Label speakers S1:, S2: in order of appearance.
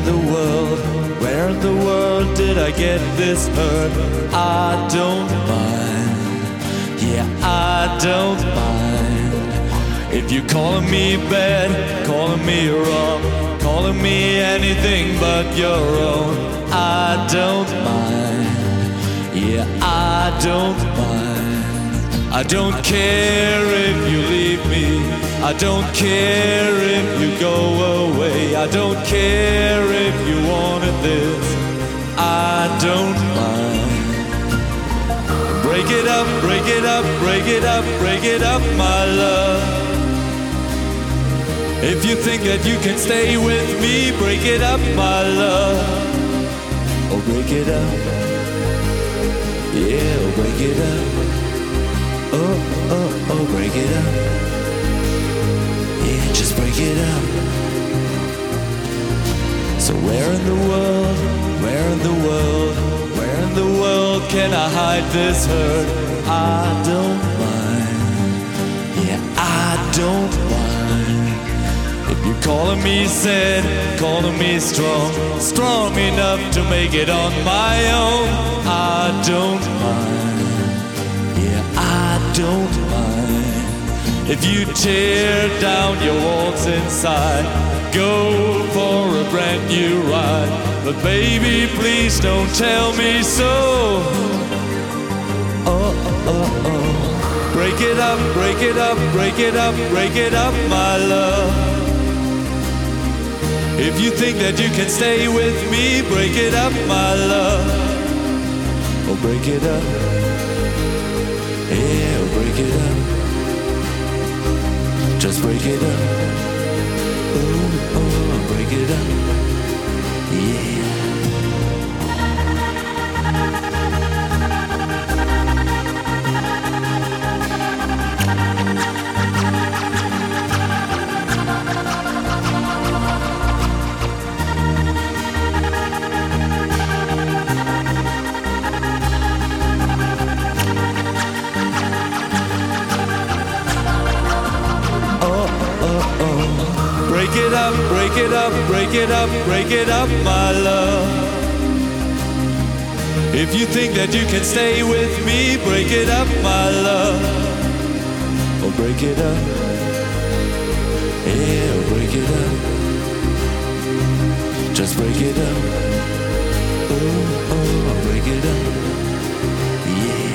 S1: the world, where in the world did I get this hurt? I don't mind, yeah, I don't mind. If you're calling me bad, calling me wrong, calling me anything but your own, I don't mind, yeah, I don't mind. I don't care if you leave me, I don't care if you go away, I don't care if you wanted this, I don't mind. Break it up, break it up, break it up, break it up, my love. If you think that you can stay with me, break it up, my love. Oh, break it up, yeah, oh, break it up. Oh, oh, oh, break it up. Yeah, just break it up. So where in the world, where in the world, where in the world can I hide this hurt? I don't mind, yeah, I don't mind. If you're calling me sad, calling me strong, strong enough to make it on my own, I don't mind, yeah, I don't mind. If you tear down your walls inside, go for a brand new ride. But baby, please don't tell me so. Oh, oh, oh. Break it up, break it up, break it up, break it up, my love. If you think that you can stay with me, break it up, my love. Oh, break it up. Yeah, oh, break it up. Just break it up. Oh, oh, break it up. Yeah. Break it up, break it up, break it up, break it up, my love. If you think that you can stay with me, break it up, my love. Oh, break it up. Yeah, oh, break it up. Just break it up. Oh, oh, break it up. Yeah.